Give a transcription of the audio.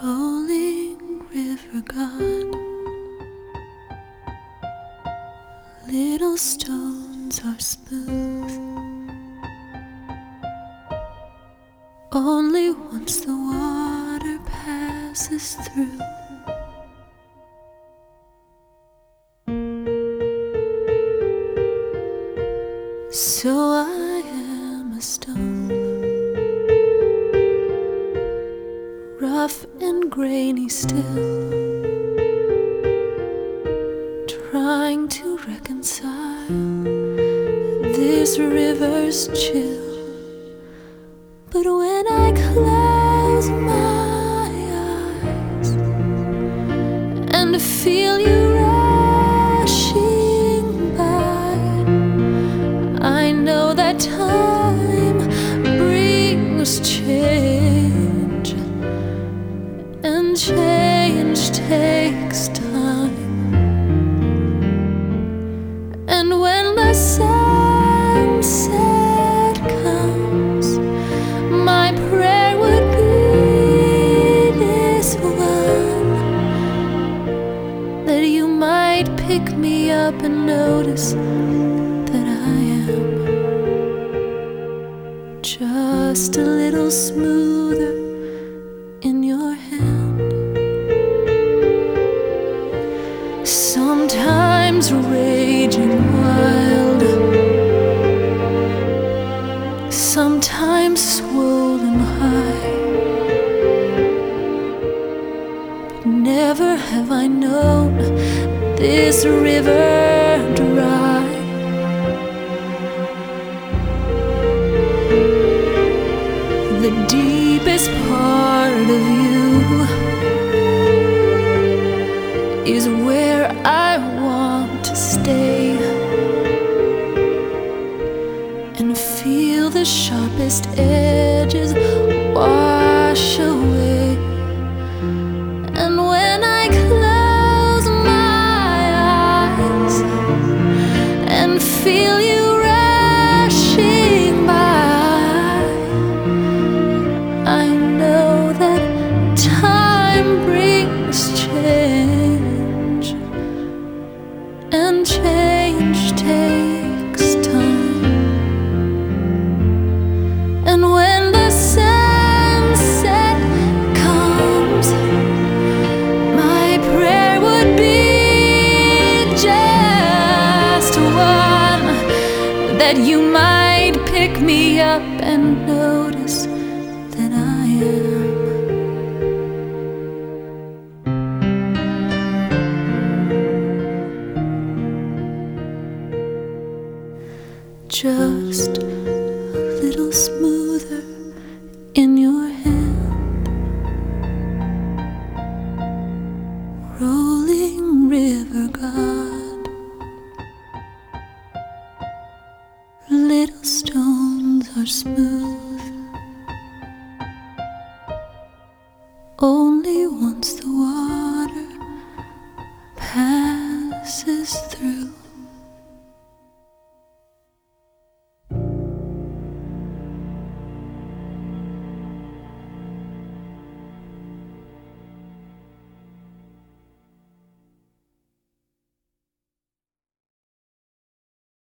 Rolling river God, little stones are smooth. Only once the water passes through. So I am a stone, rough and grainy still, trying to reconcile this river's chill. But when I close my eyes and feel you rushing by, I know that time brings change, and change takes time. And when the sunset comes, my prayer would be this one, that you might pick me up and notice that I am just a little smoother in your hand. Sometimes raging wild, sometimes swollen high, but never have I known this river dry. The deepest part of you is where I want to stay and feel the sharpest edges wash away. And when I close my eyes and feel you rushing by, I know that time brings change, and change takes time. And when the sunset comes, my prayer would be just one, that you might pick me up and notice that I am just a little smoother in your hand. Rolling river God, little stones are smooth. Only once the water passes through.